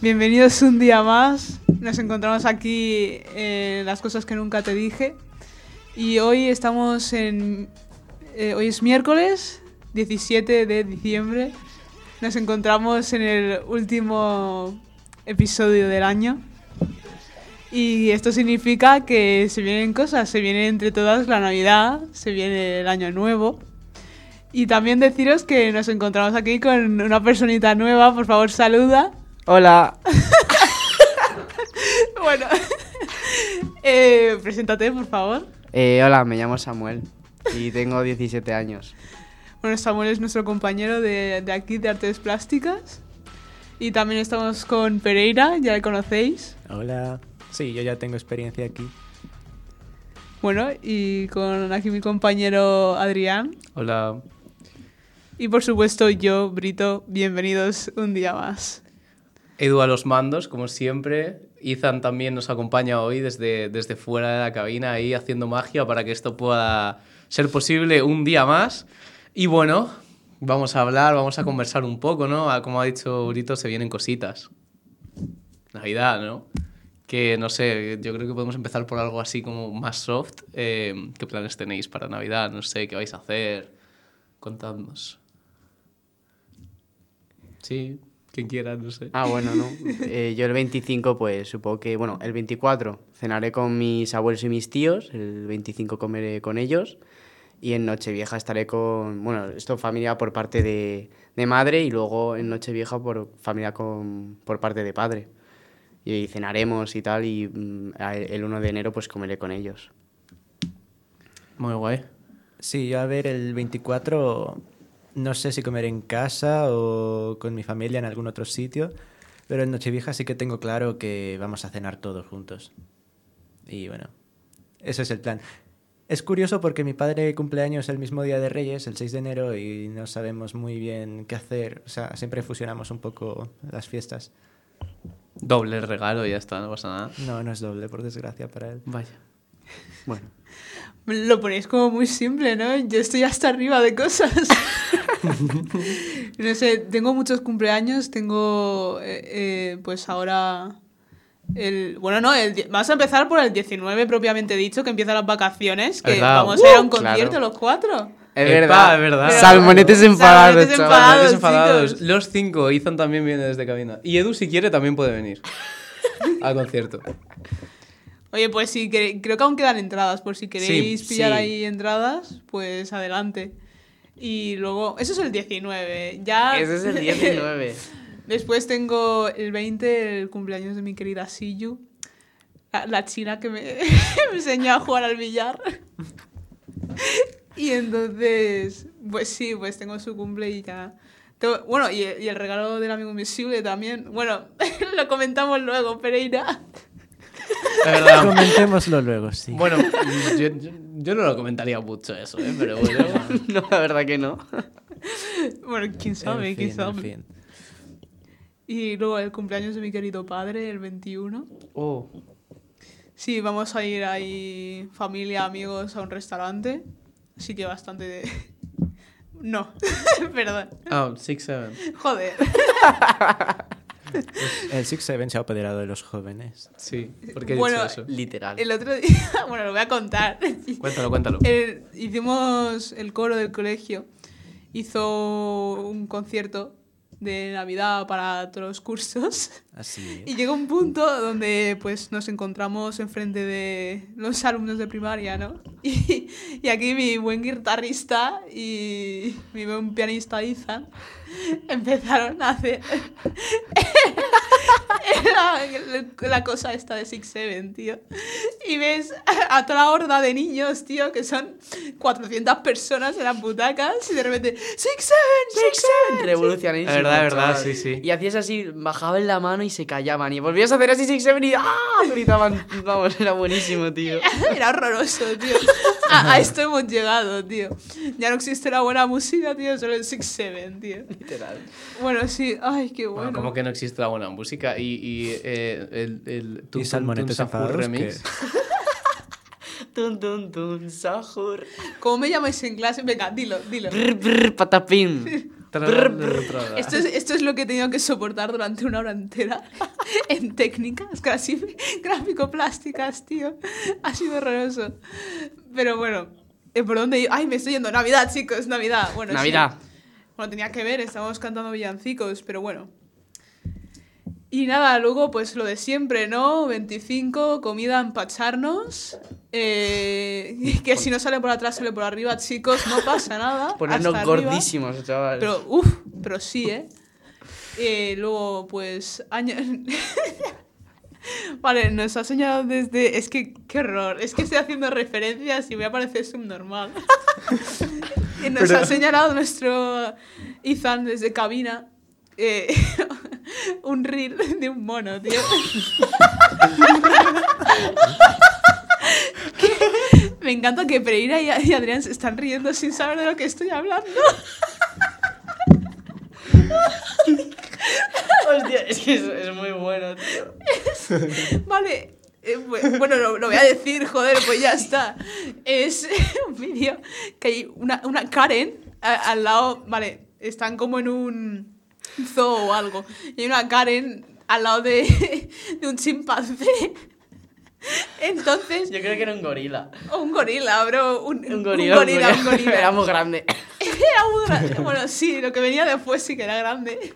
Bienvenidos un día más. Nos encontramos aquí en Las Cosas que Nunca Te Dije. Y hoy estamos hoy es miércoles 17 de diciembre. Nos encontramos en el último episodio del año. Y esto significa que se vienen cosas. Se viene entre todas la Navidad, se viene el Año Nuevo. Y también deciros que nos encontramos aquí con una personita nueva. Por favor, saluda. Hola. Bueno, preséntate, por favor. Hola, me llamo Samuel y tengo 17 años. Bueno, Samuel es nuestro compañero de aquí, de Artes Plásticas. Y también estamos con Pereira, ya le conocéis. Hola. Sí, yo ya tengo experiencia aquí. Bueno, y con aquí mi compañero Adrián. Hola. Y por supuesto yo, Brito, bienvenidos un día más. Edu a los mandos, como siempre. Ethan también nos acompaña hoy desde fuera de la cabina, ahí haciendo magia para que esto pueda ser posible un día más. Y bueno, vamos a conversar un poco, ¿no? Como ha dicho Brito, se vienen cositas. Navidad, ¿no? Que no sé, yo creo que podemos empezar por algo así como más soft. ¿Qué planes tenéis para Navidad? No sé, ¿qué vais a hacer? Contadnos. Sí, quien quiera, no sé. Bueno, ¿no? Yo el 25, pues supongo que... Bueno, el 24 cenaré con mis abuelos y mis tíos, el 25 comeré con ellos y en Nochevieja estaré con... Bueno, esto familia por parte de madre y luego en Nochevieja por familia por parte de padre. Y cenaremos y tal y el 1 de enero pues comeré con ellos. Muy guay. Sí, yo a ver, el 24 no sé si comer en casa o con mi familia en algún otro sitio, pero en Nochevieja sí que tengo claro que vamos a cenar todos juntos. Y bueno, ese es el plan. Es curioso porque mi padre cumpleaños el mismo día de Reyes, el 6 de enero, y no sabemos muy bien qué hacer. O sea, siempre fusionamos un poco las fiestas. Doble regalo y ya está, no pasa nada. No es doble, por desgracia para él. Vaya. Bueno. Lo ponéis como muy simple, ¿no? Yo estoy hasta arriba de cosas. No sé, tengo muchos cumpleaños, tengo pues ahora vamos a empezar por el 19 propiamente dicho, que empiezan las vacaciones, que vamos a ir a un concierto claro. los 4. Es verdad. Pero- Salmonetes enfadados, Salmonetes chaval. enfadados. Enfadados. chicos. Los 5, Ethan también viene desde cabina. Y Edu, si quiere, también puede venir al concierto. Oye, pues sí, creo que aún quedan entradas, por si queréis Sí, pillar sí. ahí entradas, pues adelante. Y luego, eso es el 19, ya... Ese es el 19. Después tengo el 20, el cumpleaños de mi querida Siyu, la china que me enseñó a jugar al billar. Y entonces, pues sí, pues tengo su cumple y ya... Bueno, y el regalo del amigo invisible también. Bueno, lo comentamos luego, Pereira. La verdad. Comentémoslo luego, sí. Bueno, yo no lo comentaría mucho eso, pero bueno. No, la verdad que no. Bueno, quién sabe, En quién fin, sabe. en fin. Y luego el cumpleaños de mi querido padre, el 21. Oh. Sí, vamos a ir ahí, familia, amigos, a un restaurante. Así que bastante... No, perdón. 6-7. Joder. El 6-7 se ha apoderado de los jóvenes. Sí, ¿por qué he Bueno, dicho eso? Literal. El otro día... Bueno, lo voy a contar. Cuéntalo. Hicimos el coro del colegio. Hizo un concierto de Navidad para todos los cursos. Así. Y llegó un punto donde pues nos encontramos enfrente de los alumnos de primaria, ¿no? Y aquí mi buen guitarrista y mi buen pianista Ethan empezaron a hacer la cosa esta de 6-7, tío. Y ves a toda la horda de niños, tío, que son 400 personas en las butacas y de repente 6-7, 6-7. Revolucionarísimo. Es verdad, chaval. sí. Y hacías así, bajaban la mano y se callaban. Y volvías a hacer así 6-7 y ¡ah! Gritaban. Vamos, era buenísimo, tío. Era horroroso, tío. A esto hemos llegado, tío. Ya no existe la buena música, tío, solo el 6-7, tío. Literal. Bueno, sí, ay, qué bueno. Bueno, como que no existe la buena música y el Y Salmonetes Tum Tum enfadados, remix. Tun, tun, tun, sahur. ¿Cómo me llamáis en clase? Venga, dilo. Brr, brr, patapín. Esto es lo que he tenido que soportar durante una hora entera. en técnicas gráfico-plásticas, tío. Ha sido horroroso. Pero bueno, ¿por dónde iba? Ay, me estoy yendo. Navidad, chicos, Navidad. Bueno, Navidad. Sí. Bueno, tenía que ver, estábamos cantando villancicos, pero bueno. Y nada, luego pues lo de siempre, ¿no? 25, comida, empacharnos. Que si no sale por atrás, sale por arriba, chicos, no pasa nada. Ponernos hasta arriba. gordísimos, chaval. Pero, pero sí, ¿eh? Luego, pues, años... Vale, nos ha señalado desde... Es que, qué horror. Es que estoy haciendo referencias y me parece subnormal. Y nos ha señalado nuestro Ethan desde cabina un reel de un mono, tío. Me encanta que Pereira y Adrián se están riendo sin saber de lo que estoy hablando. Hostia, es que es muy bueno, tío. Vale, bueno, lo voy a decir, joder, pues ya está. Es un vídeo que hay una Karen al lado, vale, están como en un zoo o algo, y hay una Karen al lado de un chimpancé. Entonces... Yo creo que era un gorila. O un gorila, bro. Un gorila. Era muy grande. Era muy grande. Bueno, sí, lo que venía después sí que era grande.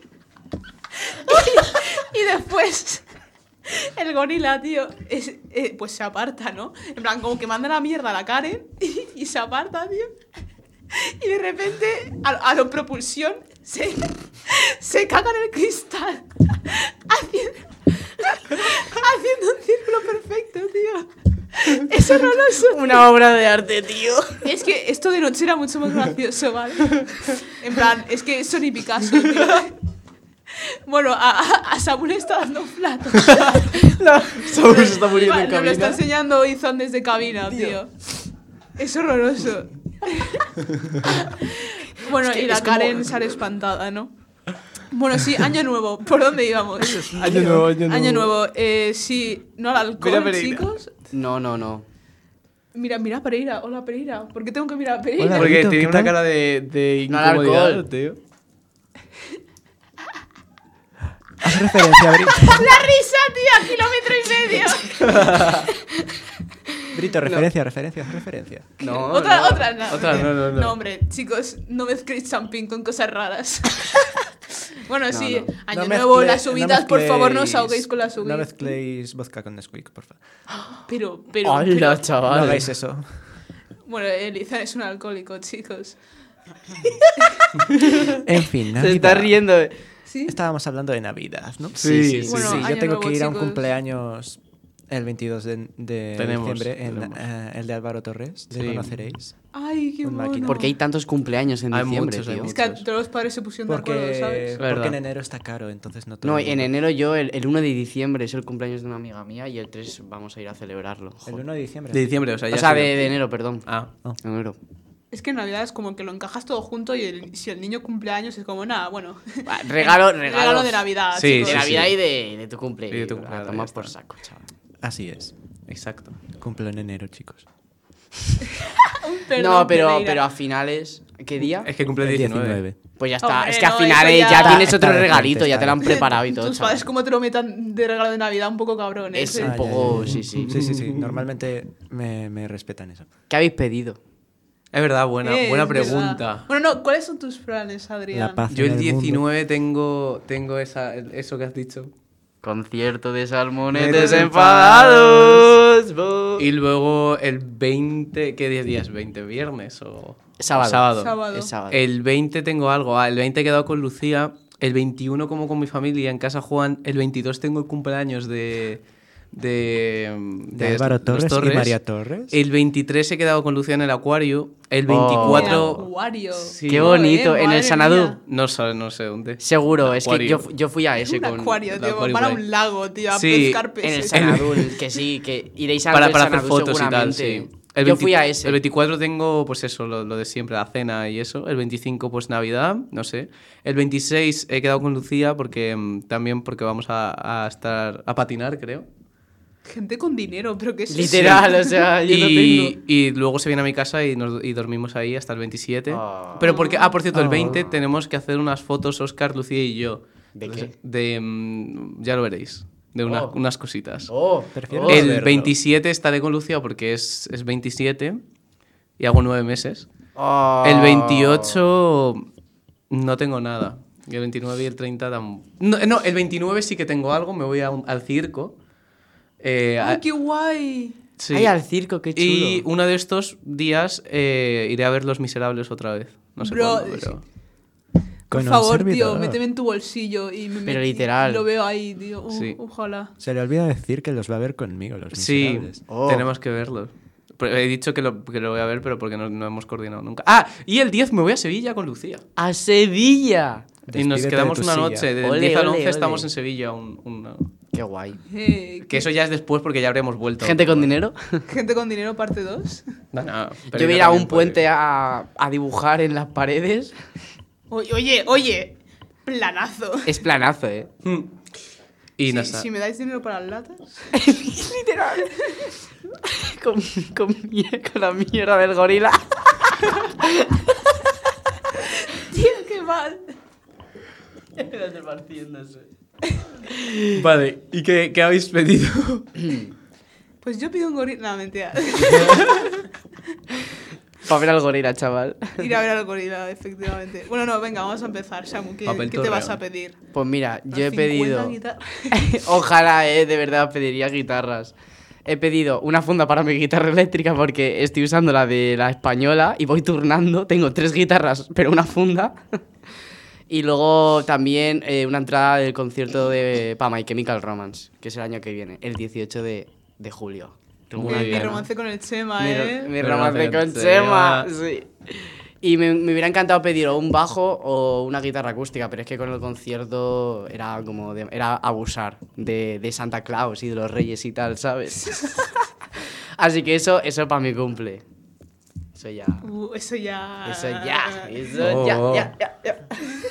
Y después el gorila, tío, pues se aparta, ¿no? En plan, como que manda la mierda a la Karen y se aparta, tío. Y de repente, a lo propulsión, se caga en el cristal. Haciendo un círculo perfecto, tío. Es horroroso. Una obra de arte, tío. Es que esto de noche era mucho más gracioso, ¿vale? En plan, es que eso ni Picasso, tío. Bueno, a Saúl le está dando un plato. Saúl se está muriendo en Nos lo está cabina. enseñando Izan desde cabina, tío. Es horroroso. Bueno, Es que y la es como- Karen sale espantada, ¿no? Bueno, sí, año nuevo. ¿Por dónde íbamos? Año nuevo, año nuevo. Año nuevo. Sí, no al alcohol, Mira, Pereira. chicos. No. Mira Pereira. Hola, Pereira. ¿Por qué tengo que mirar a Pereira? Hola. Porque Brito, tiene ¿qué una tal? cara de No al incomodidad, alcohol. tío. Haz referencia, Brito. ¡La risa, tío! ¡Kilómetro y medio! Brito, referencia. No, Otra, no. otra, no. Otra, no. No, hombre, chicos, no mezcléis champín con cosas raras. Bueno, sí, no. año No nuevo, mezcle- las subidas, por favor, no os ahoguéis con las No subidas. mezcléis vodka con Nesquik, por favor. Pero, Hola, chaval. No hagáis eso. bueno, Elizan es un alcohólico, chicos. En fin, Se Navidad. está riendo. ¿Sí? Estábamos hablando de Navidad, ¿no? Sí. Bueno, Sí, año yo tengo nuevo, que ir a un chicos. cumpleaños el 22 de Tenemos, diciembre, tenemos. el de Álvaro Torres, le Sí. conoceréis. Ay, qué Un bueno. máquina. Porque hay tantos cumpleaños en Hay diciembre, muchos, hay tío. Es que muchos. todos los padres se pusieron de acuerdo, ¿sabes? Verdad. Porque en enero está caro, entonces no todo No, el en mundo. enero yo, el 1 de diciembre es el cumpleaños de una amiga mía y el 3 vamos a ir a celebrarlo. El Joder. 1 de diciembre. De diciembre, o sea, ya O sea, ha sido. de enero, perdón. Ah. Enero. Es que en Navidad es como que lo encajas todo junto y si el niño cumple años es como, nada, bueno. Va, regalo de Navidad, Sí, chicos. De sí, Navidad sí. y de tu cumple. Y de tu cumple, A ya tomar está. por saco, chaval. Así es. Exacto. Cumplo en enero, chicos. Perdón, No, Pereira. pero a finales... ¿Qué día? Es que cumple El 19. Pues ya está. Hombre, es que a no, finales eso ya ya- tienes Está otro decente, regalito, ya está te lo han decente. preparado y todo, Tus chaval. padres como te lo metan de regalo de Navidad un poco cabrones. Es ¿eh? un Ah, poco... ya. Sí, sí. Sí. Normalmente me respetan eso. ¿Qué habéis pedido? Es verdad, buena Es pregunta. verdad. Bueno, no, ¿cuáles son tus planes, Adrián? La paz Yo en el mundo. 19 tengo eso que has dicho. Concierto de salmonetes Netes enfadados. Y luego el 20, ¿qué día es 20? ¿Viernes o...? Sábado. Sábado. Es sábado. El 20 tengo algo. El 20 he quedado con Lucía. El 21 como con mi familia en casa Juan. El 22 tengo el cumpleaños de Álvaro los Torres y María Torres. El 23 he quedado con Lucía en el acuario. El Oh. 24... Acuario. Sí. Qué bonito, en madre el Sanadú. mía. No sé dónde. Seguro, es que Acuario. yo fui a ese Un con... acuario, el tío. acuario Van a por ahí. un lago, tío. A Sí, pescar En el peces. Sanadú, que sí, que iréis a Para el hacer Sanadú fotos y tal, seguramente. sí. Yo fui a ese. El 24 tengo, pues eso, lo de siempre, la cena y eso. El 25, pues Navidad, no sé. El 26 he quedado con Lucía porque también porque vamos a estar a patinar, creo. Gente con dinero, pero ¿qué es eso? Literal, o sea, yo no tengo... Y luego se viene a mi casa y dormimos ahí hasta el 27. Oh. Pero porque, por cierto, el Oh. 20 tenemos que hacer unas fotos, Oscar, Lucía y yo. ¿De qué? Ya lo veréis. de unas cositas. Oh, Prefiero El saberlo. 27 estaré con Lucía porque es 27 y hago 9 meses. oh. El 28 no tengo nada. Y el 29 y el 30 no, el 29 sí que tengo algo, me voy al circo. ¡Ay, qué guay! Sí. Ay, al circo, qué chulo. Y uno de estos días iré a ver Los Miserables otra vez. No sé Bro, cuándo, pero... Por Con un favor, tío, servidor. méteme en tu bolsillo y Pero literal. y lo veo ahí, tío. Sí. Ojalá. Se le olvida decir que los va a ver conmigo, los Sí, miserables. Oh. tenemos que verlos. Pero he dicho que lo voy a ver, pero porque no hemos coordinado nunca. Ah, y el 10 me voy a Sevilla con Lucía. ¡A Sevilla! Y nos Despídete de quedamos tu una silla. noche. Del Ole, 10 al ole, 11 estamos ole. en Sevilla. Qué guay. Que eso ya es después porque ya habremos vuelto. ¿Gente con dinero? Gente con dinero, parte 2. No, no, pero Yo voy a ir a también un puede. puente a dibujar en las paredes. Oye, planazo. Es planazo, ¿eh? Y Si, nada. si me dais dinero para las latas. Literal. con la mierda del gorila. Tío, qué mal. Vale, ¿y qué habéis pedido? Pues yo pido un gorila. No, mentira. Para ver al gorila, chaval. Ir a ver al gorila, efectivamente. Bueno, no, venga, vamos a empezar. Samu, ¿qué Papel te vas torreo. a pedir? Pues mira, yo he 50 pedido... guitarras. Ojalá, de verdad, pediría guitarras. He pedido una funda para mi guitarra eléctrica porque estoy usando la de la española y voy turnando. Tengo 3 guitarras, pero una funda. Y luego también una entrada del concierto para My Chemical Romance, que es el año que viene, el 18 de julio. Tengo Muy una Mi bien. gana. romance con el Chema, Mi, ¿eh? mi Mi romance con romance Chema, con sí. Y me hubiera encantado pedir o un bajo o una guitarra acústica, pero es que con el concierto era como era abusar de Santa Claus y de los Reyes y tal, ¿sabes? Así que eso para mi cumple. Eso ya. Eso ya. Eso ya.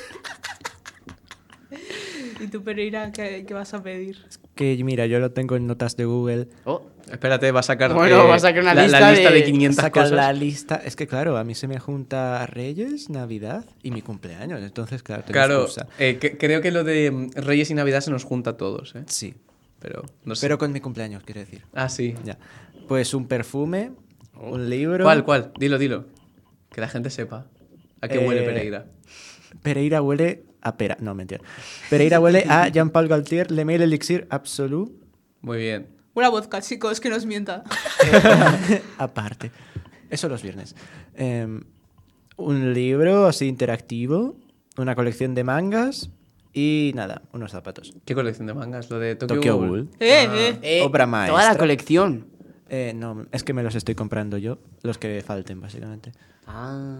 ¿Y tú, Pereira, qué vas a pedir? Que mira, yo lo tengo en notas de Google. Oh, Espérate, va a sacar, Bueno, va a sacar una la lista lista de de 500 Saca cosas. la lista. Es que claro, a mí se me junta Reyes, Navidad y mi cumpleaños. Entonces, claro, tengo Claro, excusa. creo que lo de Reyes y Navidad se nos junta a todos, ¿eh? Sí. Pero no sé. Pero con mi cumpleaños, quiero decir. Ah, sí. Ya. Pues un perfume, un libro. ¿Cuál? Dilo. Que la gente sepa. ¿A qué huele Pereira? Pereira huele a pera. No, mentira. Pereira huele a Jean-Paul Gaultier, Le Mail Elixir Absolu. Muy bien. Una vodka, chicos, que nos mienta. Aparte. Eso los viernes. Un libro así interactivo, una colección de mangas y nada, unos zapatos. ¿Qué colección de mangas? Lo de Tokyo, Tokyo Ghoul. Ghoul. Obra Toda la maestra. colección. No, es que me los estoy comprando yo, los que falten, básicamente. Ah.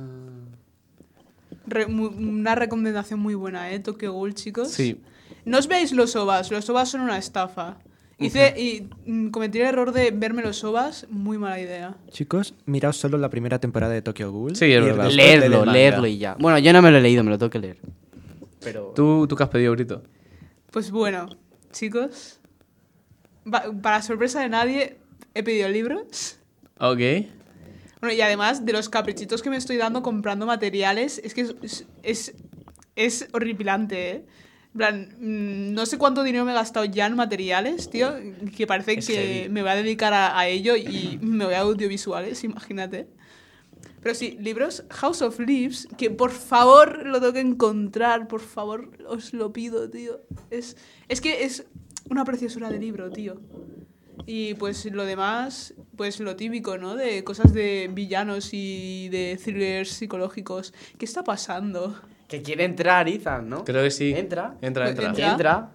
Una recomendación muy buena, ¿eh? Tokyo Ghoul, chicos. Sí. No os veáis los OVAs son una estafa. Cometí el error de verme los OVAs, muy mala idea. Chicos, miraos solo la primera temporada de Tokyo Ghoul. Sí, es y el verdad. resto del manga. Leerlo y ya. Bueno, yo no me lo he leído, me lo tengo que leer. Pero... ¿Tú qué has pedido, Brito? Pues bueno, chicos, para sorpresa de nadie, he pedido libros. Ok. Bueno, y además de los caprichitos que me estoy dando comprando materiales, es que es horripilante, ¿eh? En plan, no sé cuánto dinero me he gastado ya en materiales, tío, que parece Es que heavy. me voy a dedicar a ello y me voy a audiovisuales, imagínate. Pero sí, libros, House of Leaves, que por favor lo tengo que encontrar, por favor, os lo pido, tío. Es que es una preciosura de libro, tío. Y pues lo demás, pues lo típico, ¿no? De cosas de villanos y de thrillers psicológicos. ¿Qué está pasando? Que quiere entrar, Ethan, ¿no? Creo que sí. Entra. Entra. Entra. Entra.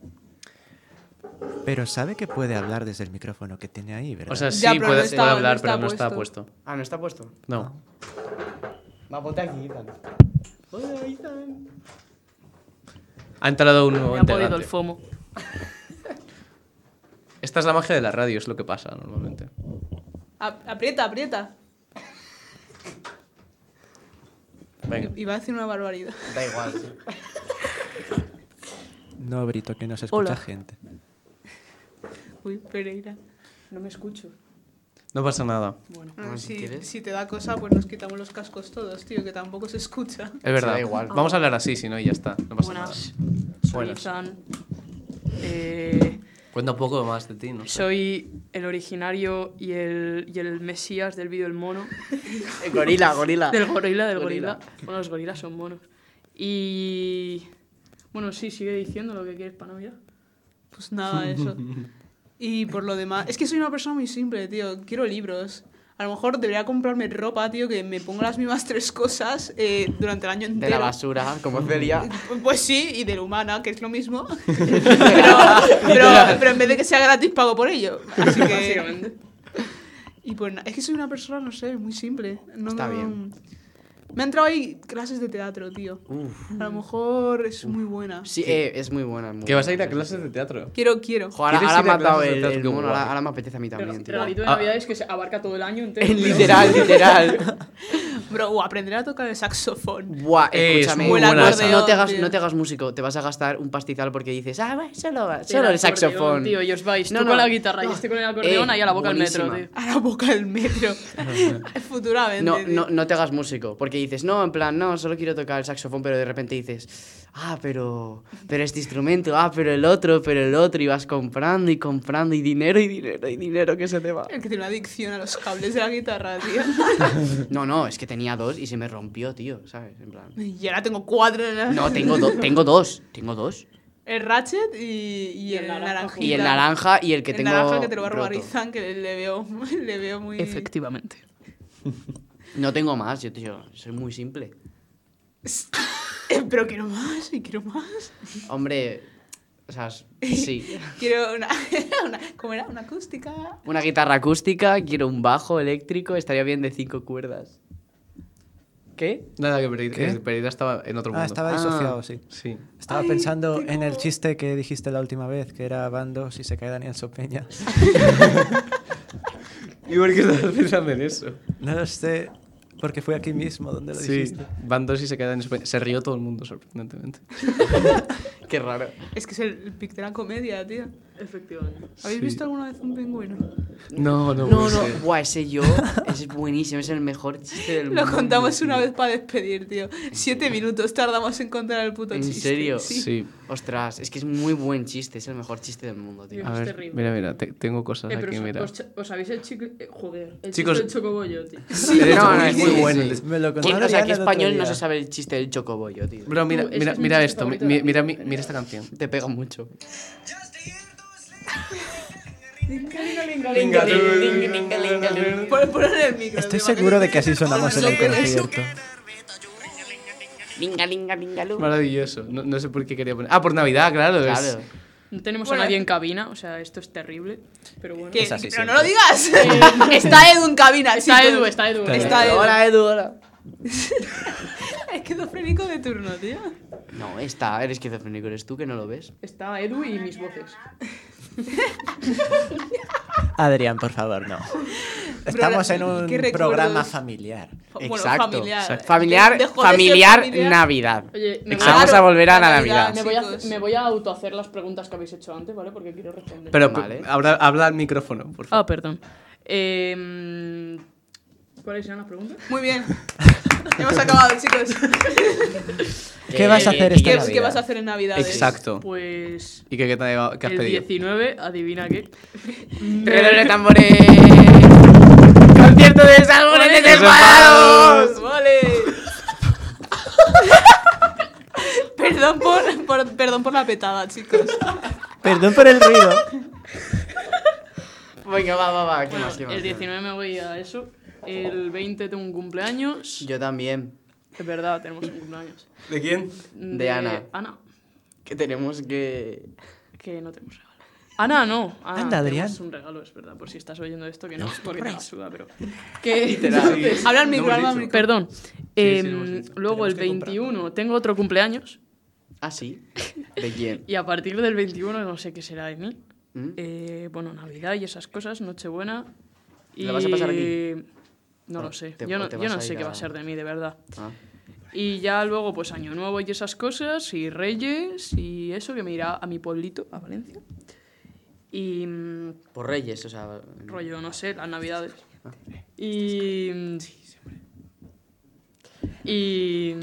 Pero sabe que puede hablar desde el micrófono que tiene ahí, ¿verdad? O sea, sí, Ya, pero puede, no está- puede no hablar, está pero no está puesto. Ah, ¿no está puesto? No. Va, ponte aquí, Ethan. Hola, Ethan. Ha entrado un nuevo Me ha podido integrante. el FOMO. Esta es la magia de la radio, es lo que pasa normalmente. Aprieta. Venga. Iba a decir una barbaridad. Da igual, sí. No, Brito, que no se escucha Hola. gente. Uy, Pereira. No me escucho. No pasa nada. Bueno, Bueno, si quieres. si te da cosa, pues nos quitamos los cascos todos, tío, que tampoco se escucha. Es verdad. da igual. Vamos a hablar así, si no, y ya está. No pasa Buenas. nada. Soy Buenas. Izan. Cuenta un poco más de ti, ¿no? Soy el originario y el mesías del vídeo del mono. Gorila. Del gorila. Gorila. Bueno, los gorilas son monos. Y... Bueno, sí, sigue diciendo lo que quieres para Navidad. Pues nada, eso. Y por lo demás... Es que soy una persona muy simple, tío. Quiero libros. A lo mejor debería comprarme ropa, tío, que me ponga las mismas 3 cosas durante el año entero. De la basura, como Celia. Pues sí, y de la humana, que es lo mismo. pero en vez de que sea gratis, pago por ello. Así que... Básicamente. Y pues es que soy una persona, no sé, muy simple. Está bien. Me han entrado ahí clases de teatro, tío. A lo mejor es muy buena. Sí, es muy buena. Que vas a ir a clases de teatro. Quiero. Joder, ¿Quieres ahora ir me a ha dado clases de el teatro? mono, Qué guay. ahora me apetece a mí también, tío. Regalito de Navidad es que se abarca todo el año entero. pero- Literal. Bro, aprender a tocar el saxofón. Buah, Es escúchame. muy buena no, esa. no te hagas músico, te vas a gastar un pastizal porque dices, bueno, solo Era el saxofón. Tío, y os vais, No, tú no. con la guitarra, yo estoy con el acordeón ahí a la boca del metro, buenísima. tío. A la boca del metro. Futuramente. tío. No te hagas músico, porque dices, no, en plan, no, solo quiero tocar el saxofón, pero de repente dices, pero este instrumento, pero el otro, y vas comprando, y dinero que se te va. El que tiene una adicción a los cables de la guitarra, tío. No, es que tenía 2 y se me rompió, tío, ¿sabes? En plan... Y ahora tengo 4 en la... No, tengo dos. El Ratchet y el naranja. naranjita. Y el naranja y el que el tengo naranja que te lo va a robar roto. Izan, que le veo muy... Efectivamente. No tengo más, yo, tío, soy muy simple. Pero quiero más, y quiero más. Hombre, o sea, sí. Quiero una ¿cómo era? Una acústica. Una guitarra acústica, quiero un bajo eléctrico, estaría bien de 5 cuerdas. ¿Qué? Nada, que ¿Qué? Pereira estaba en otro mundo. Estaba disociado, sí. Sí. Estaba Ay, pensando en tengo- el chiste que dijiste la última vez, que era Bando si se cae Daniel Sopeña. ¿Y por qué estabas pensando en eso? No lo sé, porque fue aquí mismo donde lo Sí, dijiste. van 2 y se quedan en España. Se rió todo el mundo, sorprendentemente. Qué raro. Es que es el pic de la comedia, tío. Efectivamente. ¿Habéis Sí. visto alguna vez un pingüino? No. No, buah, ese yo es buenísimo, es el mejor chiste del mundo. Lo contamos tío. una vez para despedir, tío. 7 minutos tardamos en contar el puto ¿En chiste. serio? Sí. Ostras, es que es muy buen chiste, es el mejor chiste del mundo, tío. Dios. A Es ver, terrible. mira, tengo cosas Pero aquí, mira. os sabéis el chicle... joder, el Chicos- chiste del chocobollo, tío. No, es muy sí, bueno. sí. Me lo contó ¿Quién, o sea, Adrián que el otro español no día. se sabe el chiste del chocobollo, tío. Bro, mira, Ese es mi mira chiste esto, favorito de la vida. mira esta canción. Te pega mucho. Poner el micro. Estoy tío, seguro de que así para sonamos en el concierto. Linga, Maravilloso. No sé por qué quería poner. Por Navidad, claro. Claro. No tenemos Bueno. a nadie en cabina, o sea, esto es terrible. Pero bueno. Que- Es así pero siempre. no lo digas. Está Edu en cabina. Está chicos. Edu, está Edu. Está Edu. Hola, Edu, hola. Esquizofrénico de turno, tío. No, eres esquizofrénico, eres tú que no lo ves. Está Edu y mis voces. Adrián, por favor, no. Estamos en un ¿qué recuerdos? programa familiar. Bueno, Exacto. familiar. Exacto. Familiar, Dejó de ser familiar, familiar. Navidad. Oye, me Vamos Claro, a volver a la la Navidad. Navidad. Chicos. me voy a autohacer las preguntas que habéis hecho antes, ¿vale? Porque quiero responder. Pero Vale. habla al micrófono, por favor. Perdón. ¿Cuáles eran las preguntas? Muy bien. Hemos acabado, chicos. ¿Qué vas a hacer esta ¿Qué, Navidad? qué vas a hacer en Navidades? Exacto. Pues... ¿Y qué has el pedido? 19, adivina qué. Redoble de tambores. Concierto de salmones desenfadados. ¡Vale! Perdón por la petada, chicos. Perdón por el ruido. Venga, va. ¿Qué Bueno, más? el 19 me voy a eso. El 20 tengo un cumpleaños. Yo también. Es verdad, tenemos un cumpleaños. ¿De quién? De Ana. Ana, Que tenemos que... que no tenemos regalo. Ana, no. Ana, Anda, Adrián. tenemos un regalo, es verdad, por si estás oyendo esto, que no, porque te la suda, pero... Que, Habla al micro, No hemos habla al dicho. micro. Perdón. sí, lo hemos dicho. Luego el Tenemos que 21 tengo otro cumpleaños. Ah, sí. ¿De quién? Y a partir del 21 no sé qué será de mí. ¿Mm? Bueno, Navidad y esas cosas, Nochebuena. Y... ¿La vas a pasar aquí? No Ah, lo sé. te- Yo no, te yo vas no a sé ir qué a- va a ser de mí, de verdad. Ah. Y ya luego, pues Año Nuevo y esas cosas, y Reyes, y eso, que me irá a mi pueblito, a Valencia. Y Por Reyes, o sea... rollo, no sé, las Navidades. Y... Y...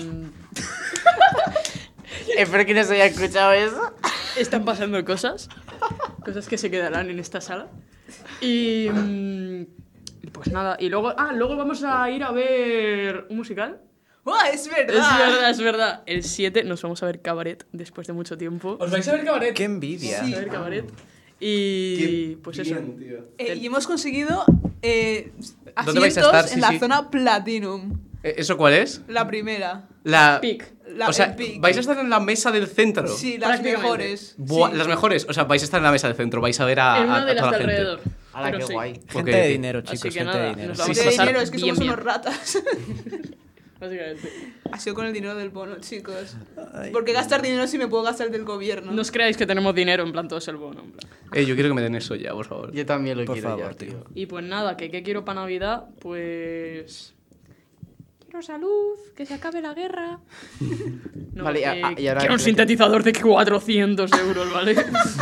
Espero que no se haya escuchado eso. Están pasando cosas. Cosas que se quedarán en esta sala. Y pues nada, y luego vamos a ir a ver un musical. ¡Oh, es verdad! Es verdad. El 7 nos vamos a ver Cabaret después de mucho tiempo. ¿Os vais a ver Cabaret? ¡Qué envidia! Vamos a ver Cabaret. Y pues eso. Bien, tío. Y hemos conseguido ¿Dónde vais a asientos estar? Sí, en la sí. zona Platinum. ¿Eso cuál es? La primera. La... Pic. O sea, el Pic. vais a estar en la mesa del centro. Sí, las Prácticamente. mejores. Buah, Sí. las mejores. O sea, vais a estar en la mesa del centro, vais a ver a, En una de a las toda de la gente. alrededor. ¡Hala, Pero qué sí. guay! Gente Ok, de ok. dinero, Así chicos, que gente nada, de dinero. nos De vamos a pasar dinero, es que bien, somos bien. unos ratas. Básicamente. Ha sido con el dinero del bono, chicos. ¿Por qué gastar dinero si me puedo gastar el del gobierno? No os creáis que tenemos dinero, en plan, todo es el bono. En plan. Yo quiero que me den eso ya, por favor. Yo también lo Por quiero favor, ya, tío. Y pues nada, ¿qué quiero para Navidad? Pues... Quiero salud, que se acabe la guerra. No, Vale, y ahora- quiero un sintetizador de 400 euros, ¿vale?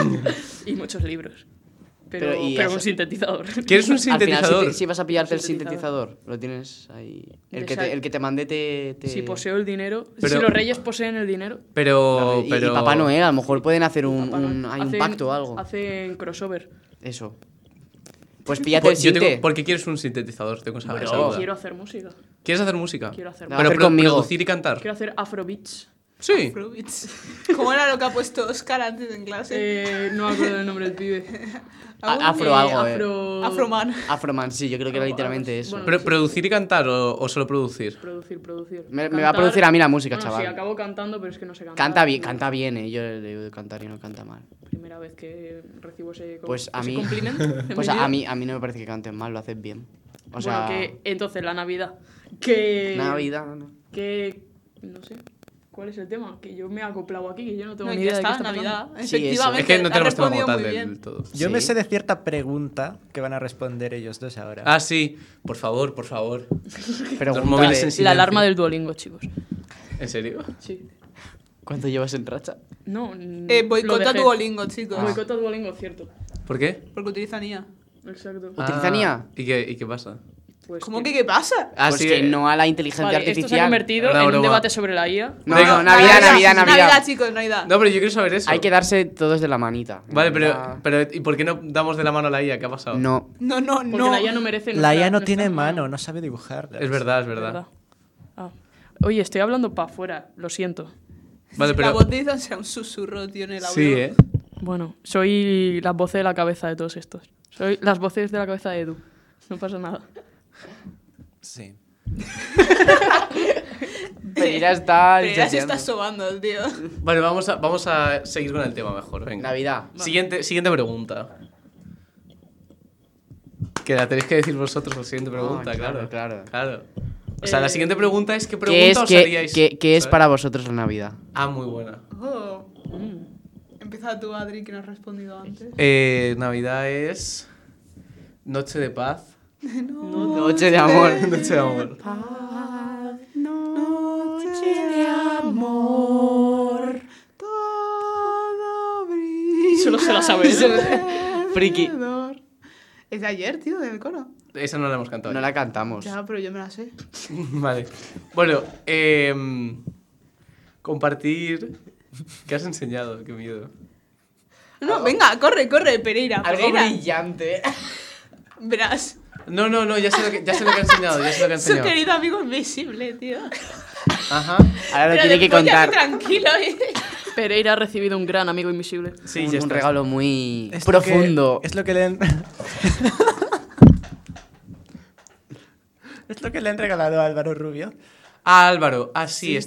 Y muchos libros. Pero Pero, ¿y un eso? sintetizador. ¿Quieres un Al final, sintetizador? si vas a pillarte el Sintetizador. sintetizador, lo tienes ahí. De El que te mandé te... Si poseo el dinero... Pero- si los reyes poseen el dinero... Pero... Y Papá Noel, a lo mejor pueden hacer Papá Noel. hay un Hacen- pacto o algo. Hacen crossover. Eso. Pues píllate el Yo tengo- sinte. ¿Por qué quieres un sintetizador? Tengo esa, esa Bro. duda. Quiero hacer música. ¿Quieres hacer música? Quiero hacer No, Pero hacer conmigo. producir y cantar. Quiero hacer afrobeats. Sí. Afrobeats. ¿Cómo era lo que ha puesto Oscar antes en clase? No me acuerdo del nombre del pibe. Afro algo, Afroman. Afroman, sí, yo creo que era literalmente eso. Bueno, Pero sí. ¿producir y cantar o solo producir? Producir. Me va a producir a mí la música, Bueno, chaval. sí, acabo cantando, pero es que no sé cantar. Canta bien, Yo le digo de cantar y no canta mal. Primera vez que recibo ese, Pues a ese mí- compliment en Pues mi vida. a mí no me parece que cantes mal, lo haces bien. O Bueno, sea, que entonces la Navidad. Que... Navidad, no. Que... No sé. ¿Cuál es el tema? Que yo me he acoplado aquí, que yo no tengo No, ni ya idea de qué está, está Navidad. pasando. Sí, Efectivamente. Es que no has tenemos tema respondido como tal muy del bien. todo. Yo me Sí. sé de cierta pregunta que van a responder ellos dos ahora. Ah, sí. Por favor, por favor. Pero Los móviles en silencio. La alarma del Duolingo, chicos. ¿En serio? Sí. ¿Cuánto llevas en racha? No. Boicota Duolingo, chicos. Boicota Duolingo, cierto. ¿Por qué? Porque utilizan IA. Exacto. ¿Utilizan IA? ¿Y qué pasa? Pues ¿Cómo que- que qué pasa? Pues sí, que no a la inteligencia Vale, esto se ha artificial. convertido Una en un broma. debate sobre la IA. No, Venga. no, Navidad. Navidad, chicos, Navidad. No, pero yo quiero saber eso. Hay que darse todos de la manita. Vale, Navidad. pero ¿y por qué no damos de la mano a la IA? ¿Qué ha pasado? No. No, no, Porque no. la IA no merece La nuestra- IA no nuestra tiene mano, no sabe dibujar. Es verdad, es verdad. ¿Verdad? Ah. Oye, estoy hablando para afuera, lo siento. Vale, La pero... voz de Ethan será un susurro, tío, en el audio. Sí, ¿eh? Bueno, soy las voces de la cabeza de todos estos. Soy las voces de la cabeza de Edu. No pasa nada. Sí. Pereira está... Pero ya se licenciando. está sobando, tío. Vale, vamos a seguir con el tema mejor. Venga. Navidad. Siguiente pregunta. Que la tenéis que decir vosotros la siguiente pregunta, claro, claro. claro. O sea, la siguiente pregunta es ¿qué ¿Qué pregunta es, os haríais? qué es ¿sabes? para vosotros la Navidad? Ah, muy buena. Oh. Empieza tú, Adri, que no has respondido antes. Navidad es... Noche de paz. Noche de amor. Noche de amor. Todo brilla. Solo se la sabe. Friki. alrededor. Es de ayer, tío, del coro. Esa no la hemos cantado. No la cantamos. Ya, pero yo me la sé. Vale. Bueno, compartir... ¿Qué has enseñado? Qué miedo. No, venga, corre, Pereira. Algo Pereira. brillante. Verás. No, ya sé lo que ha enseñado, ya sé lo que ha Su enseñado. querido amigo invisible, tío. Ajá. Ahora lo Pero tiene que después ya contar. tranquilo, Pereira ha recibido un gran amigo invisible. Sí, un ya está. regalo muy Es lo que- profundo. es lo que le han... es lo que le han regalado a Álvaro Rubio. Ah, Álvaro. Ah, sí.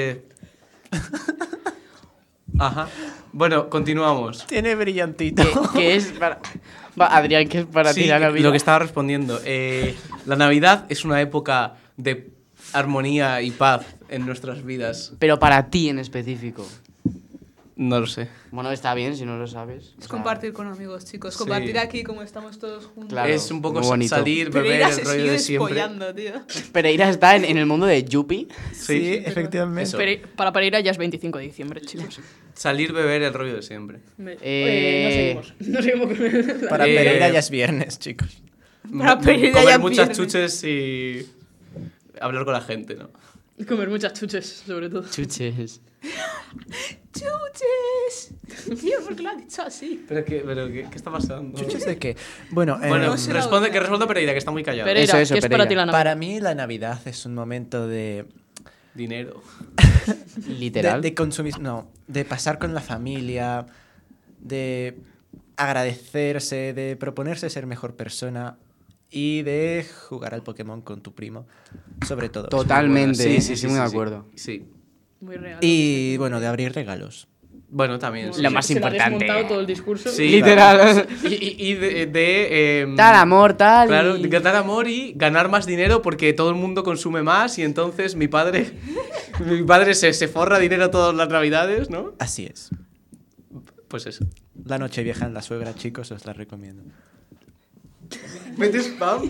Ajá. Bueno, continuamos. Tiene brillantito. ¿Qué es para... Adrián, ¿qué es para Sí, ti la Navidad? lo que estaba respondiendo. La Navidad es una época de armonía y paz en nuestras vidas. Pero para ti en específico. No lo sé. Bueno, está bien si no lo sabes. Es compartir con amigos, chicos. Sí. Compartir aquí como estamos todos juntos. Claro, es un poco muy bonito. salir, beber Pereira el se rollo sigue de siempre. despollando, tío. Pereira está en el mundo de Yuppie. Sí, efectivamente. Eso. Para Pereira ya es 25 de diciembre, chicos. Salir, beber el rollo de siempre. No seguimos. No seguimos con Para Eh, Pereira ya es viernes, chicos. Para Pereira Comer ya muchas pierde. chuches y hablar con la gente, ¿no? comer muchas chuches, sobre todo. Chuches. ¡Chuches! Tío, ¿por qué lo has dicho así? ¿Pero qué está pasando? ¿Chuches de qué? Bueno, Bueno, No sé la responde, otra. que responda Pereira, que está muy callado. Pereira, Eso, ¿qué es para Pereira. ti la Navidad? para mí la Navidad es un momento de Dinero. Literal. de consumir, no, de pasar con la familia, de agradecerse, de proponerse ser mejor persona y de jugar al Pokémon con tu primo, sobre todo. Totalmente, Sí, estoy muy de acuerdo. Sí. Muy real. Y bueno, de abrir regalos. Bueno, también. Bueno, sí. Lo más se le ha importante. desmontado todo el discurso. Sí, Literal. claro. Y de Tal amor, tal. claro, y- ganar amor y ganar más dinero porque todo el mundo consume más y entonces mi padre se forra dinero todas las navidades, ¿no? Así es. Pues eso. La Nochevieja en la suegra, chicos, os la recomiendo. ¿Mete spam?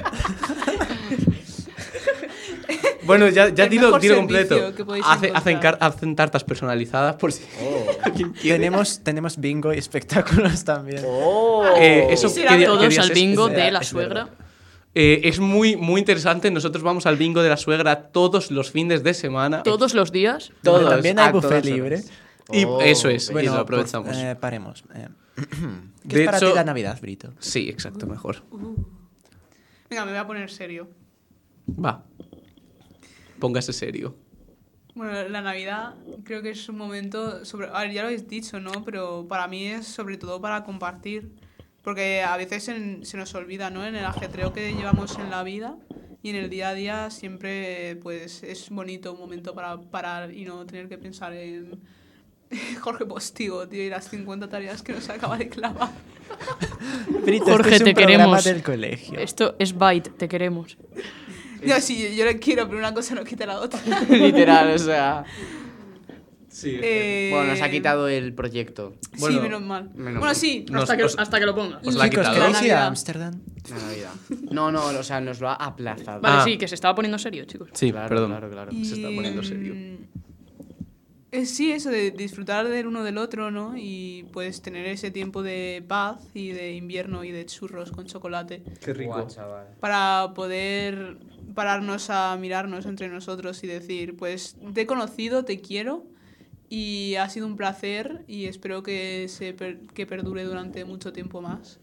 Bueno, ya El dilo mejor completo. servicio que podéis Hacen encontrar. tartas personalizadas por si alguien quiere. Tenemos bingo y espectáculos también. Eso será ¿qué día Todos es? al bingo es de verdad, la es suegra. verdad. Es muy, muy interesante. Nosotros vamos al bingo de la suegra todos los fines de semana. Todos los días. Todos, Pero también hay a todas buffet horas. libre. Y eso es, Bueno, y lo aprovechamos. paremos. ¿Qué De es para hecho- ti la Navidad, Brito? Sí, exacto, mejor. Venga, me voy a poner serio. Va. Póngase serio. Bueno, la Navidad creo que es un momento a ver, ya lo habéis dicho, ¿no? Pero para mí es sobre todo para compartir. Porque a veces se nos olvida, ¿no? En el ajetreo que llevamos en la vida y en el día a día siempre pues es bonito un momento para parar y no tener que pensar en Jorge Postigo, tío, y las 50 tareas que nos acaba de clavar. Brito, Jorge, este es un te programa queremos. del colegio. Esto es Byte, te queremos. Yo sí, yo le quiero, pero una cosa no quita la otra. Literal, o sea. Sí. Bueno, nos ha quitado el proyecto. Bueno, sí, menos mal. menos bueno, mal. sí. Hasta que lo pongas. Os la ha Chicos, quitado. ¿queréis ir Navidad. a Ámsterdam? La Navidad. No, o sea, nos lo ha aplazado. Vale, Ah. sí, que se estaba poniendo serio, chicos. Sí, Claro, perdón. claro. Y, Se está poniendo serio. Sí, eso de disfrutar del uno del otro, ¿no? Y pues tener ese tiempo de paz y de invierno y de churros con chocolate Qué rico. Guau, chaval. para poder pararnos a mirarnos entre nosotros y decir, pues te he conocido, te quiero y ha sido un placer y espero que que perdure durante mucho tiempo más.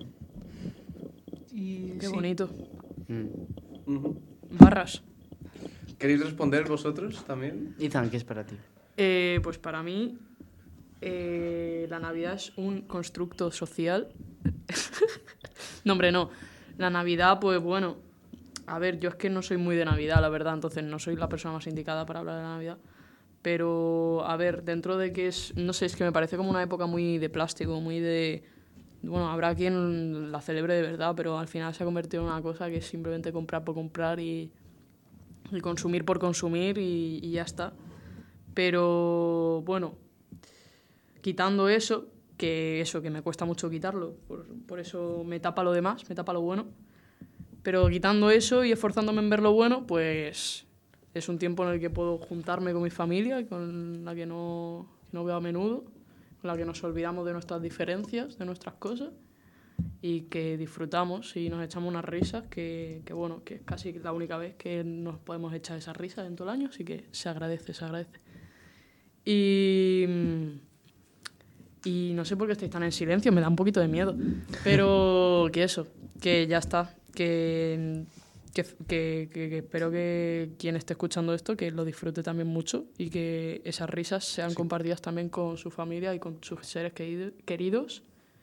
Y Qué sí. bonito. Ujú. Barras. ¿Queréis responder vosotros también? Ethan, ¿qué es para ti? Pues para mí, la Navidad es un constructo social. No, hombre, no. La Navidad, pues bueno. A ver, yo es que no soy muy de Navidad, la verdad, entonces no soy la persona más indicada para hablar de la Navidad. Pero, a ver, dentro de que es. No sé, es que me parece como una época muy de plástico, muy de. Bueno, habrá quien la celebre de verdad, pero al final se ha convertido en una cosa que es simplemente comprar por comprar y consumir por consumir y ya está. Pero bueno, quitando eso, que me cuesta mucho quitarlo, por eso me tapa lo demás, me tapa lo bueno. Pero quitando eso y esforzándome en ver lo bueno, pues es un tiempo en el que puedo juntarme con mi familia, con la que no veo a menudo, con la que nos olvidamos de nuestras diferencias, de nuestras cosas, y que disfrutamos y nos echamos unas risas que bueno, que es casi la única vez que nos podemos echar esas risas en todo el año, así que se agradece, se agradece. Y no sé por qué estáis tan en silencio, me da un poquito de miedo. Pero que eso, que ya está. Que espero que quien esté escuchando esto que lo disfrute también mucho y que esas risas sean compartidas también con su familia y con sus seres queridos.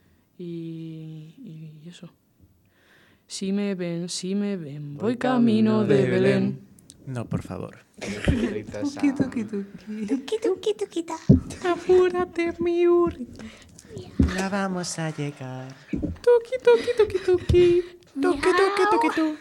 Y eso. Si me ven, voy camino de Belén. No, por favor. Tuki, tuki, tuki. Apúrate, mi burrito. Ya vamos a llegar. Tuki, tuki, tuki, tuki. Tuki, tuki, tuki, tu.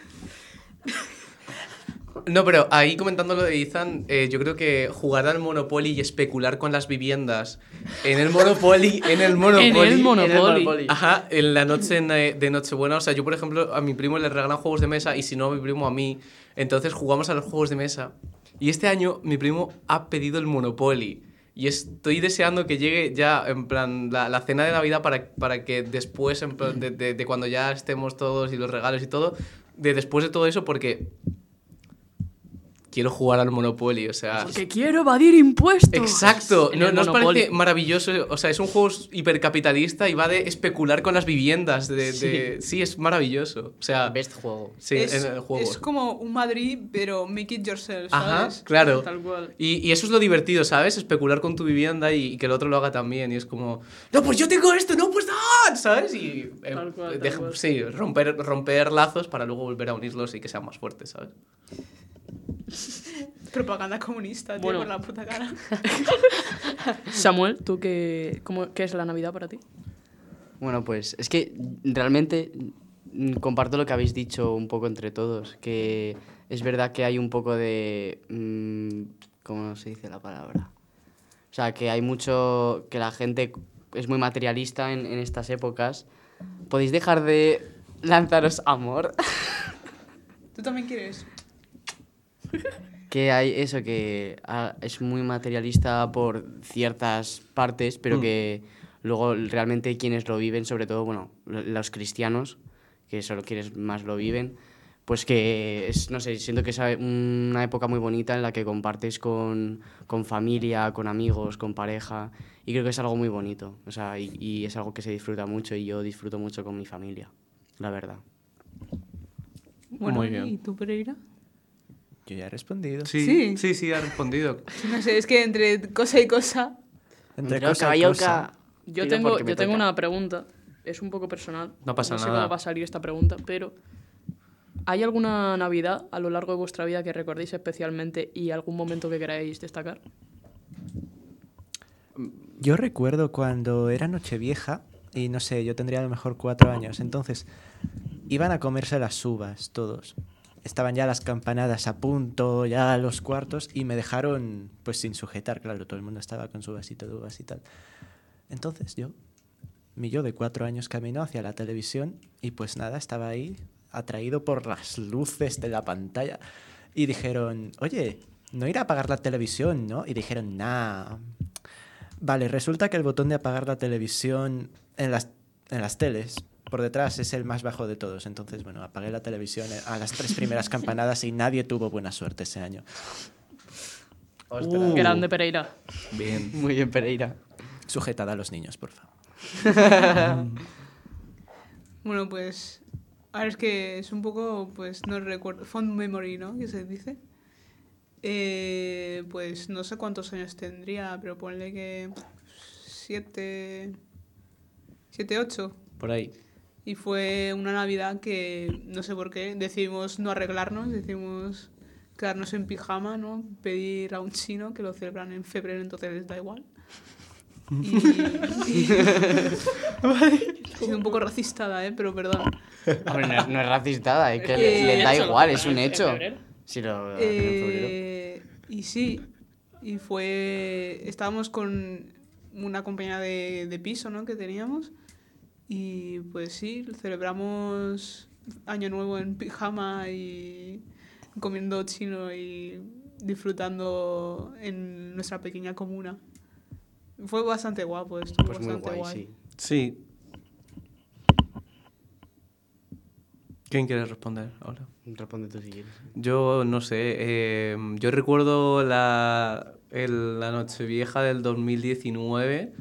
No, pero ahí comentando lo de Ethan, yo creo que jugar al Monopoly y especular con las viviendas en el Monopoly, En el Monopoly. Ajá, en la noche de Nochebuena. O sea, yo, por ejemplo, a mi primo le regalan juegos de mesa y si no, a mi primo a mí. Entonces jugamos a los juegos de mesa. Y este año mi primo ha pedido el Monopoly. Y estoy deseando que llegue ya, en plan, la cena de Navidad para que después, en plan, de cuando ya estemos todos y los regalos y todo, de después de todo eso, porque quiero jugar al Monopoly, o sea... Porque quiero evadir impuestos. Exacto, En ¿no, el ¿no os Monopoly. parece maravilloso? O sea, es un juego hipercapitalista y va de especular con las viviendas. Sí, es maravilloso. O sea, Best juego. sí, es, en el juego. es como un Madrid, pero make it yourself, Ajá, ¿sabes? claro. Tal cual. Y eso es lo divertido, ¿sabes? Especular con tu vivienda y que el otro lo haga también. Y es como, no, pues yo tengo esto, no, pues no, ¿sabes? Y Tal cual, tal cual. sí, romper lazos para luego volver a unirlos y que sean más fuertes, ¿sabes? Propaganda comunista, tío, Bueno. por la puta cara. Samuel, ¿tú qué es la Navidad para ti? Bueno, pues es que realmente comparto lo que habéis dicho un poco entre todos, que es verdad que hay un poco de... ¿cómo se dice la palabra? O sea, que hay mucho... que la gente es muy materialista en estas épocas. ¿Podéis dejar de lanzaros amor? ¿Tú también quieres? Que hay eso, que es muy materialista por ciertas partes, pero que luego realmente quienes lo viven, sobre todo, bueno, los cristianos, que solo quienes más lo viven, pues que es, no sé, siento que es una época muy bonita en la que compartes con familia, con amigos, con pareja, y creo que es algo muy bonito, o sea, y es algo que se disfruta mucho, y yo disfruto mucho con mi familia, la verdad. Bueno, Muy bien. ¿y tú, Pereira? Yo ya he respondido. Sí. Sí, ha respondido. No sé, es que entre cosa y cosa... Entre Entre cosa oca y y cosa. oca, Yo tiro tengo, porque me yo tengo toca. una pregunta. Es un poco personal. No pasa No sé nada. cómo va a salir esta pregunta, pero... ¿Hay alguna Navidad a lo largo de vuestra vida que recordéis especialmente y algún momento que queráis destacar? Yo recuerdo cuando era Nochevieja, y no sé, yo tendría a lo mejor 4 años, entonces iban a comerse las uvas todos. Estaban ya las campanadas a punto, ya los cuartos, y me dejaron pues sin sujetar, claro, todo el mundo estaba con su vasito de uvas y tal. Entonces mi yo de 4 años caminó hacia la televisión y pues nada, estaba ahí atraído por las luces de la pantalla y dijeron, oye, no irá a apagar la televisión, ¿no? Y dijeron, nah. Vale, resulta que el botón de apagar la televisión en las teles por detrás es el más bajo de todos. Entonces, bueno, apagué la televisión a las 3 primeras campanadas y nadie tuvo buena suerte ese año. Ostras. Grande Pereira. Bien. Muy bien, Pereira. Sujetad a los niños, por favor. Bueno, pues... Ahora es que es un poco, pues, no recuerdo... Fond memory, ¿no? ¿Qué se dice? Pues no sé cuántos años tendría, pero ponle que... 7, 8. Por ahí. Y fue una Navidad que, no sé por qué, decidimos no arreglarnos, decidimos quedarnos en pijama, ¿no? Pedir a un chino, que lo celebran en febrero, entonces les da igual. Vale. He sido un poco racistada, pero perdón. Hombre, no es racistada, es que Eh, le da hecho, igual, ¿no? es un En hecho. febrero. Si lo hacen en febrero. Y sí, y fue... Estábamos con una compañía de piso, ¿no? Que teníamos. Y pues sí, celebramos Año Nuevo en pijama y comiendo chino y disfrutando en nuestra pequeña comuna. Fue bastante guapo, estuvo Pues muy bastante guay, guay. sí. Sí. ¿Quién quiere responder ahora? Responde tú si quieres. Yo no sé. Yo recuerdo la Nochevieja del 2019.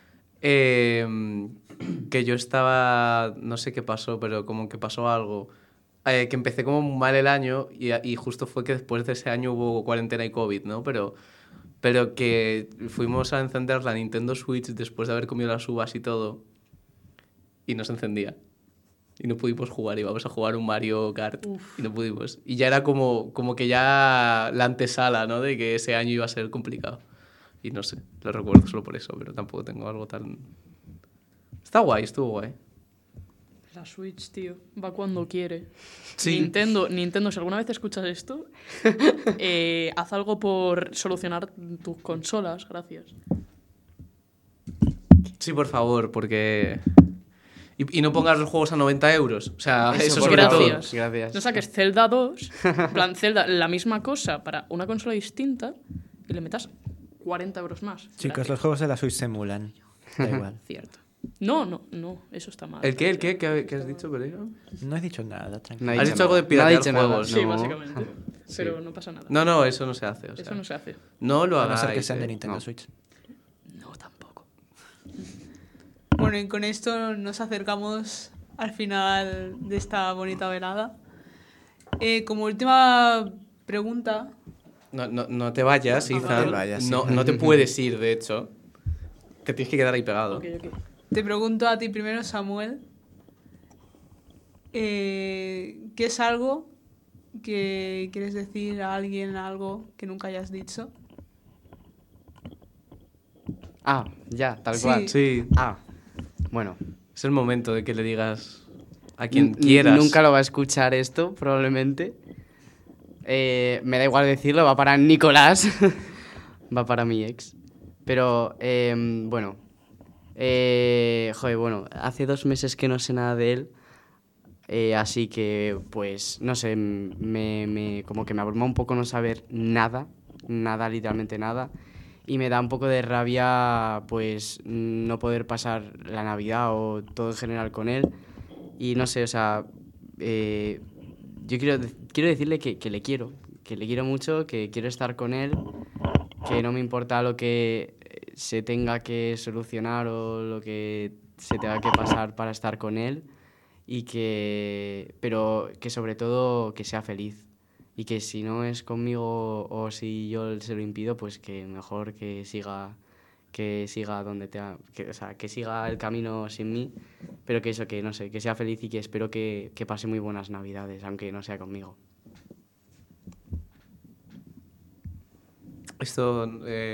Que yo estaba. No sé qué pasó, pero como que pasó algo. Que empecé como mal el año y justo fue que después de ese año hubo cuarentena y COVID, ¿no? Pero que fuimos a encender la Nintendo Switch después de haber comido las uvas y todo. Y no se encendía. Y no pudimos jugar, íbamos a jugar un Mario Kart. Y no pudimos. Y ya era como que ya la antesala, ¿no? De que ese año iba a ser complicado. Y no sé, lo recuerdo solo por eso, pero tampoco tengo algo tan... Está guay, estuvo guay. La Switch, tío, va cuando quiere. Sí. Nintendo, si alguna vez escuchas esto, haz algo por solucionar tus consolas, gracias. Sí, por favor, porque... Y no pongas los juegos a 90 euros. O sea, eso por sobre favor. todo. Gracias. Gracias. No saques Zelda 2, en plan Zelda, la misma cosa para una consola distinta y le metas 40 euros más. Chicos, Gracias. los juegos de la Switch se emulan. Da igual. Cierto. No, eso está mal. ¿El qué? ¿El qué? ¿Qué has dicho, Pereira? No he dicho nada, tranquilo. No ha Has dicho dicho algo de nada. No ha piratear dicho nada, juegos. Sí, no. básicamente. pero no pasa nada. No, eso no se hace. O sea, Eso no se hace. no lo A no hagáis. ser que sean de Nintendo no. Switch. No, tampoco. Bueno, y con esto nos acercamos al final de esta bonita velada. Como última pregunta, No te vayas, No Ethan. te vayas, No te puedes ir, de hecho. Te tienes que quedar ahí pegado. Ok. te pregunto a ti primero, Samuel, ¿qué es algo que quieres decir a alguien, algo que nunca hayas dicho? Ah, ya, tal Sí. cual. Sí, Ah, bueno. es el momento de que le digas a quien N- quieras. Nunca lo va a escuchar esto, probablemente. Me da igual decirlo, va para Nicolás. Va para mi ex. Pero, bueno. Bueno, hace 2 meses que no sé nada de él. Así que, pues, no sé, como que me abruma un poco no saber nada. Nada, literalmente nada. Y me da un poco de rabia, pues, no poder pasar la Navidad o todo en general con él. Y no sé, o sea, yo quiero decirle que le quiero mucho, que quiero estar con él, que no me importa lo que se tenga que solucionar o lo que se tenga que pasar para estar con él, pero que sobre todo que sea feliz. Y que si no es conmigo o si yo se lo impido, pues que mejor que siga donde tenga, o sea, que siga el camino sin mí, pero que eso, que no sé, que sea feliz y que espero que pase muy buenas Navidades, aunque no sea conmigo. Esto.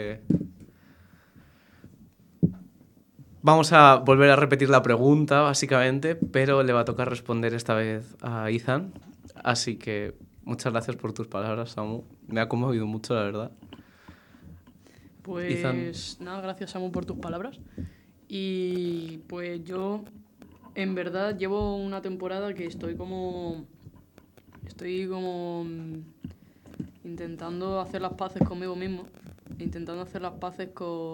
Vamos a volver a repetir la pregunta, básicamente, pero le va a tocar responder esta vez a Ethan. Así que muchas gracias por tus palabras, Samu. Me ha conmovido mucho, la verdad. Pues Ethan. nada, gracias Samu por tus palabras. Y pues yo, en verdad, llevo una temporada que estoy como intentando hacer las paces conmigo mismo, intentando hacer las paces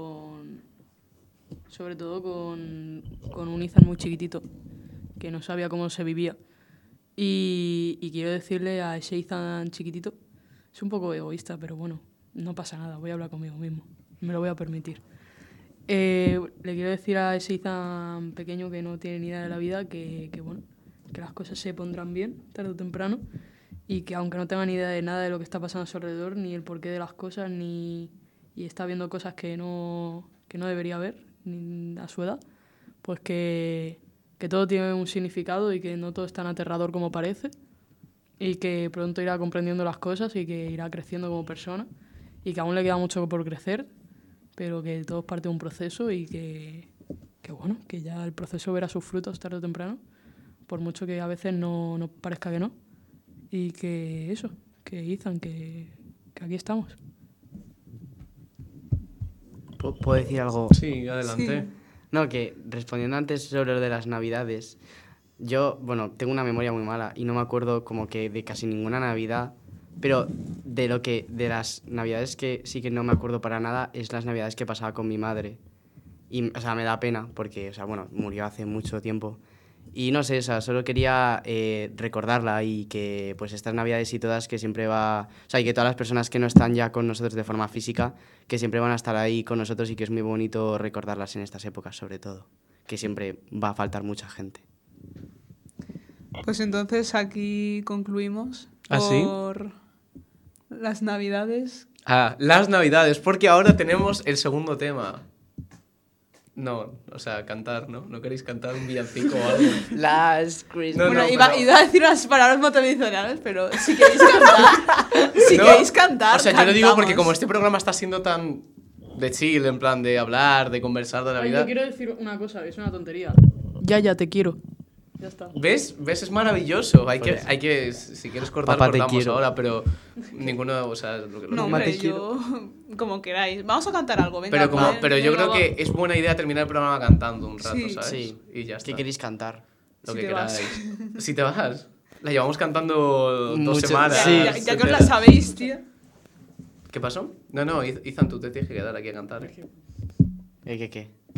sobre todo con un Ethan muy chiquitito, que no sabía cómo se vivía. Y quiero decirle a ese Ethan chiquitito, es un poco egoísta, pero bueno, no pasa nada, voy a hablar conmigo mismo, me lo voy a permitir. Le quiero decir a ese Ethan pequeño que no tiene ni idea de la vida que bueno, que las cosas se pondrán bien tarde o temprano y que aunque no tenga ni idea de nada de lo que está pasando a su alrededor, ni el porqué de las cosas, y está viendo cosas que no debería ver ni a su edad, pues que todo tiene un significado y que no todo es tan aterrador como parece y que pronto irá comprendiendo las cosas y que irá creciendo como persona y que aún le queda mucho por crecer, pero que todo es parte de un proceso y que bueno, que ya el proceso verá sus frutos tarde o temprano, por mucho que a veces no parezca que no. Y que eso, que Ethan, que aquí estamos. ¿Puedo decir algo? Sí, adelante. Sí. No, que respondiendo antes sobre lo de las Navidades, yo, bueno, tengo una memoria muy mala y no me acuerdo como que de casi ninguna Navidad, pero de las Navidades que sí que no me acuerdo para nada es las Navidades que pasaba con mi madre. Y, o sea, me da pena porque, o sea, bueno, murió hace mucho tiempo. Y no sé, o sea, solo quería recordarla y que pues estas Navidades y todas que siempre o sea, y que todas las personas que no están ya con nosotros de forma física, que siempre van a estar ahí con nosotros y que es muy bonito recordarlas en estas épocas sobre todo, que siempre va a faltar mucha gente. Pues entonces aquí concluimos ¿Ah, sí? por las Navidades. Ah, las Navidades, porque ahora tenemos el segundo tema. No, o sea, cantar, ¿no? ¿No queréis cantar un villancico o algo? Last Christmas. No, Bueno, no, iba pero- a decir unas palabras más tradicionales, pero si queréis cantar, No, queréis cantar, o sea, yo lo digo porque cantamos. como este programa está siendo tan de chill, en plan de hablar, de conversar de la Ay, vida. yo quiero decir una cosa, es una tontería. Ya, te quiero. Ya está. ¿Ves? Es maravilloso. Hay Pues- que, si quieres cortar, Papá, te cortamos quiero. ahora, pero ninguno, o sea, lo que No, Mamá, hombre, te quiero. yo... Como queráis. Vamos a cantar algo, venga. Pero, va. pero yo venga, creo va. que es buena idea terminar el programa cantando un rato, Sí. ¿sabes? Sí. Y ya está. ¿Qué queréis cantar? Lo Si que te vas. queráis. Si te vas. La llevamos cantando 2 Mucho- semanas. sí. Ya que os la etcétera. sabéis, tío. ¿Qué pasó? No, Ethan, tú te tienes que quedar aquí a cantar. ¿Qué?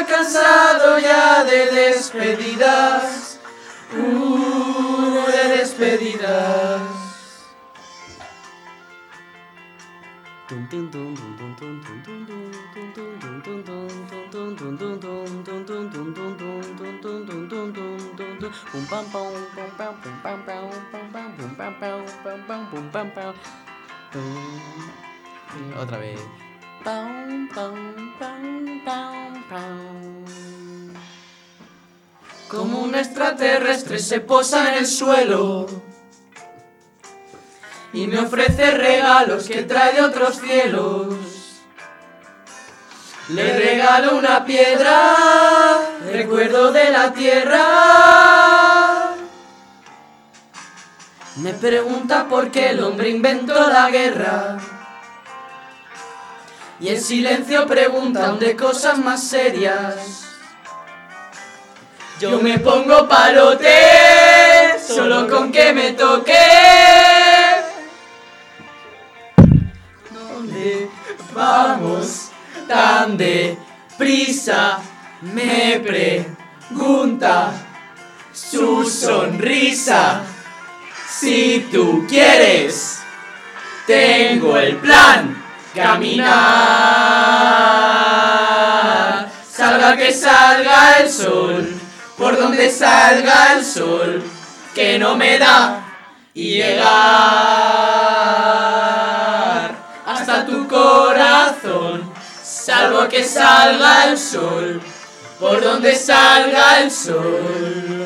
está cansado ya de despedidas, de despedidas. Otra vez. Como un extraterrestre se posa en el suelo y me ofrece regalos que trae de otros cielos. Le regalo una piedra, recuerdo de la tierra. Me pregunta por qué el hombre inventó la guerra. Y en silencio preguntan de cosas más serias. Yo me pongo palote, solo con que me toque. ¿Dónde vamos tan deprisa? Me pregunta su sonrisa. Si tú quieres, tengo el plan. Caminar, salga que salga el sol, por donde salga el sol, que no me da llegar hasta tu corazón, salvo que salga el sol, por donde salga el sol.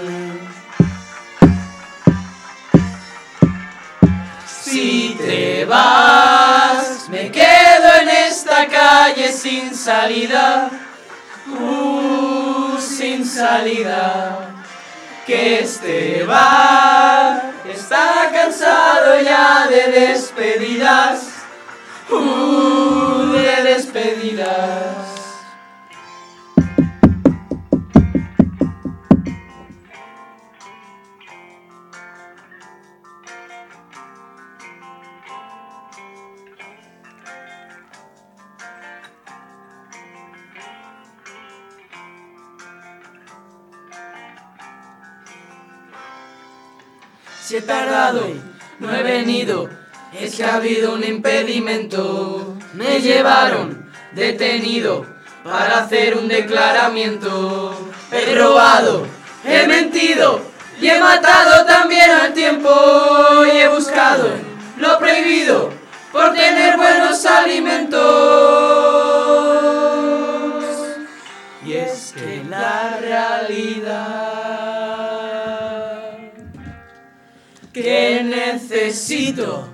Si te vas, me quedo en esta calle sin salida, sin salida. Que este bar está cansado ya de despedidas, de despedidas. Si he tardado, no he venido, es que ha habido un impedimento. Me llevaron detenido para hacer un declaramiento. He robado, he mentido y he matado también al tiempo. Y he buscado lo prohibido por tener buenos alimentos. Y es que la realidad que necesito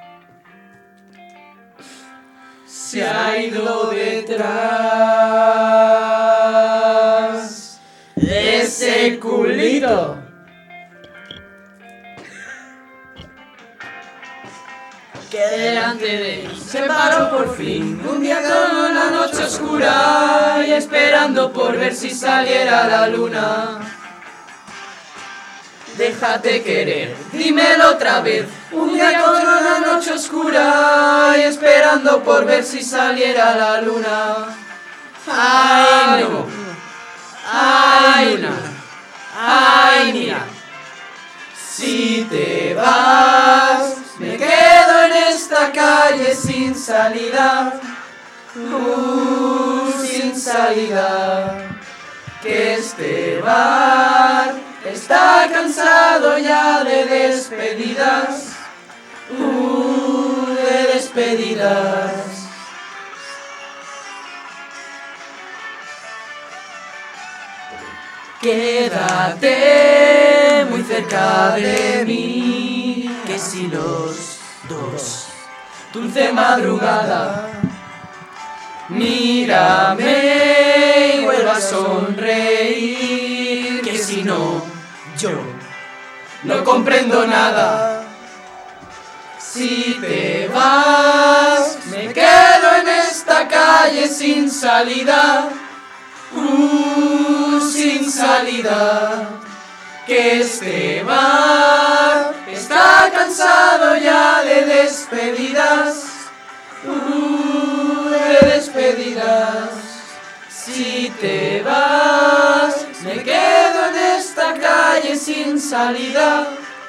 se ha ido detrás de ese culito. Que delante de mí se paró por fin un día con una noche oscura y esperando por ver si saliera la luna. Déjate querer, dímelo otra vez. Un día con una noche oscura y esperando por ver si saliera la luna. Ay no, ay no, ay mira. Si te vas, me quedo en esta calle sin salida, sin salida. Que este bar está cansado ya de despedidas, de despedidas. Quédate muy cerca de mí, que si los dos, dulce madrugada, mírame y vuelva a sonreír, que si no, yo no comprendo nada. Si te vas, me quedo en esta calle sin salida, sin salida. Que este bar está cansado ya de despedidas, de despedidas. Si te vas, me quedo en esta calle sin salida,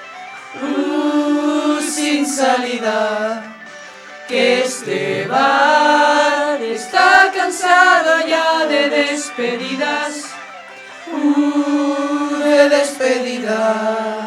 sin salida. Que este bar está cansado ya de despedidas, de despedidas.